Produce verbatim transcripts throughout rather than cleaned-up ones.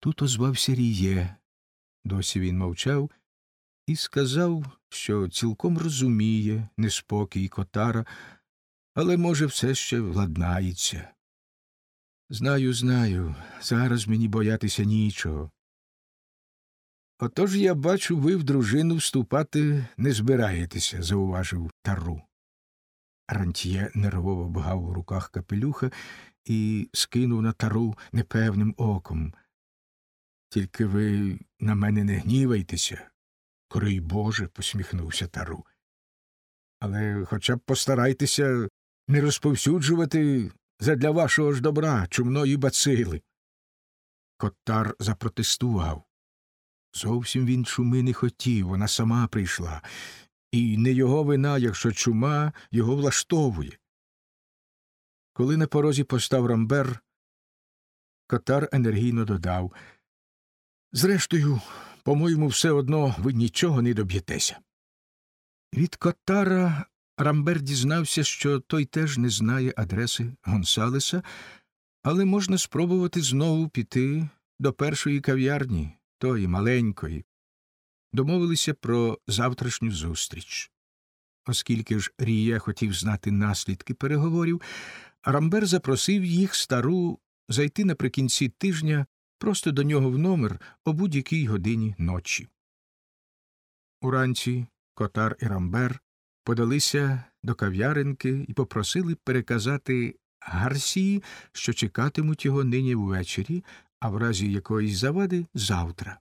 Тут озвався Ріє, досі він мовчав, і сказав, що цілком розуміє неспокій Котара, але, може, все ще владнається. Знаю, знаю, зараз мені боятися нічого. Отож, я бачу, ви в дружину вступати не збираєтеся, зауважив Тару. Рантьє нервово бгав у руках капелюха і скинув на Тару непевним оком. Тільки ви на мене не гнівайтеся. Корий Боже, посміхнувся Тару. Але хоча б постарайтеся не розповсюджувати задля вашого ж добра чумної бацили. Котар запротестував. Зовсім він чуми не хотів, вона сама прийшла. І не його вина, якщо чума його влаштовує. Коли на порозі постав Рамбер, Котар енергійно додав. Зрештою, по-моєму, все одно ви нічого не доб'єтеся. Від Котара Рамбер дізнався, що той теж не знає адреси Гонсалеса, але можна спробувати знову піти до першої кав'ярні, тої маленької. Домовилися про завтрашню зустріч. Оскільки ж Ріє хотів знати наслідки переговорів, Рамбер запросив їх стару зайти наприкінці тижня просто до нього в номер о будь-якій годині ночі. Уранці Котар і Рамбер подалися до кав'яренки і попросили переказати Гарсії, що чекатимуть його нині ввечері, а в разі якоїсь завади – завтра.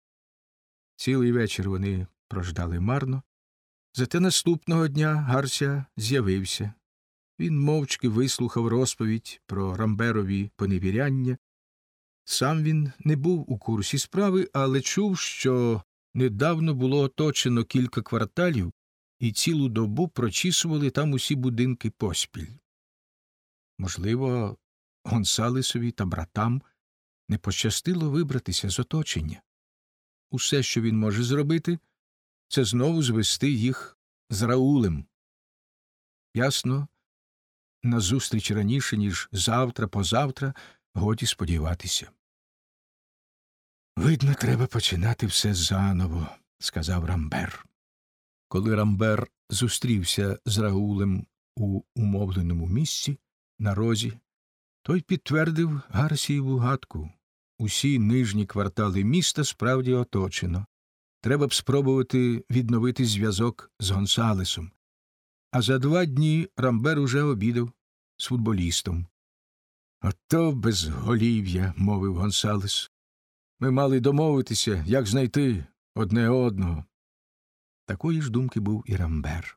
Цілий вечір вони прождали марно. Зате наступного дня Гарсія з'явився. Він мовчки вислухав розповідь про Рамберові поневіряння. Сам він не був у курсі справи, але чув, що недавно було оточено кілька кварталів і цілу добу прочісували там усі будинки поспіль. Можливо, Гонсалесові та братам не пощастило вибратися з оточення. Усе, що він може зробити, це знову звести їх з Раулем. Ясно, на зустріч раніше, ніж завтра-позавтра, годі сподіватися. «Видно, треба починати все заново», – сказав Рамбер. Коли Рамбер зустрівся з Раулем у умовленому місці, на розі, той підтвердив Гарсієву гадку. Усі нижні квартали міста справді оточено. Треба б спробувати відновити зв'язок з Гонсалесом. А за два дні Рамбер уже обідав з футболістом. «Ото безголів'я», – мовив Гонсалес. «Ми мали домовитися, як знайти одне одного». Такої ж думки був і Рамбер.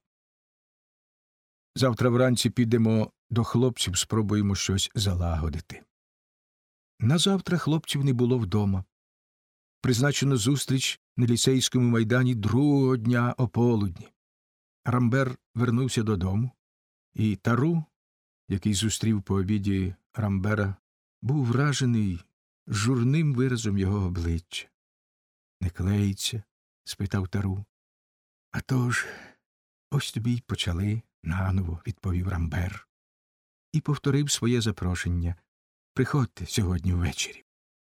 «Завтра вранці підемо до хлопців, спробуємо щось залагодити». Назавтра хлопців не було вдома. Призначено зустріч на ліцейському майдані другого дня ополудні. Рамбер вернувся додому, і Тару, який зустрів по обіді Рамбера, був вражений журним виразом його обличчя. «Не клеїться?» – спитав Тару. «А тож, ось тобі й почали наново», – відповів Рамбер. І повторив своє запрошення. «Приходьте сьогодні ввечері».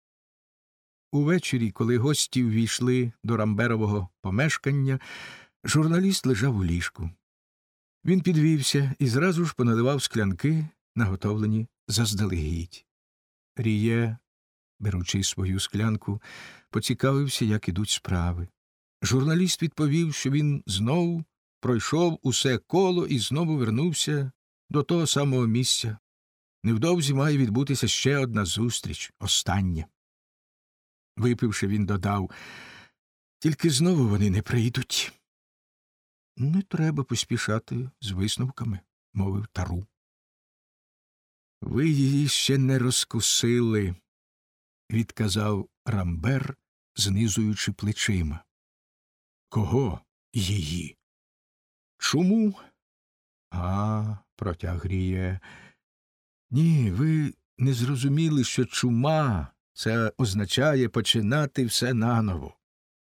Увечері, коли гості ввійшли до Рамберового помешкання, журналіст лежав у ліжку. Він підвівся і зразу ж поналивав склянки, наготовлені заздалегідь. Ріє, беручи свою склянку, поцікавився, як ідуть справи. Журналіст відповів, що він знову пройшов усе коло і знову вернувся до того самого місця. Невдовзі має відбутися ще одна зустріч, остання. Випивши, він додав, тільки знову вони не прийдуть. «Не треба поспішати з висновками», – мовив Тару. «Ви її ще не розкусили», – відказав Рамбер, знизуючи плечима. «Кого її?» «Чому?» «А, – протяг Ріє, – ні, ви не зрозуміли, що чума – це означає починати все наново.